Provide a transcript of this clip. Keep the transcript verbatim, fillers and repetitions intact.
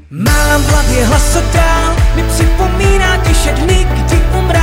Mám v hlavě hlasodál, mi připomíná těše dny, kdy umře